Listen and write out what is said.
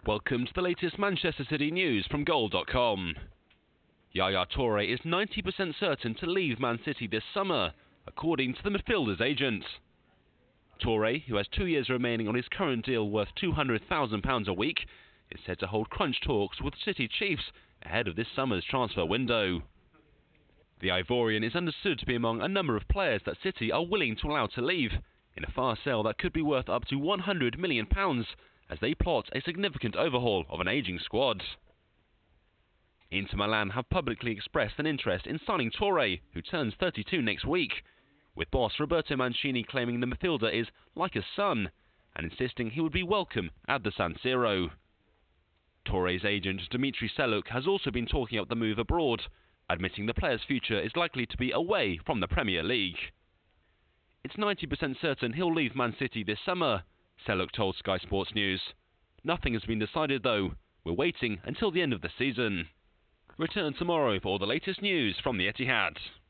Welcome to the latest Manchester City news from Goal.com. Yaya Toure is 90% certain to leave Man City this summer, according to the midfielder's agent. Toure, who has 2 years remaining on his current deal worth £200,000 a week, is said to hold crunch talks with City chiefs ahead of this summer's transfer window. The Ivorian is understood to be among a number of players that City are willing to allow to leave, in a fast sale that could be worth up to £100 million, as they plot a significant overhaul of an ageing squad. Inter Milan have publicly expressed an interest in signing Toure, who turns 32 next week, with boss Roberto Mancini claiming the midfielder is like a son and insisting he would be welcome at the San Siro. Toure's agent Dimitri Seluk has also been talking up the move abroad, admitting the player's future is likely to be away from the Premier League. It's 90% certain he'll leave Man City this summer, Seluk told Sky Sports News. Nothing has been decided though. We're waiting until the end of the season. Return tomorrow for all the latest news from the Etihad.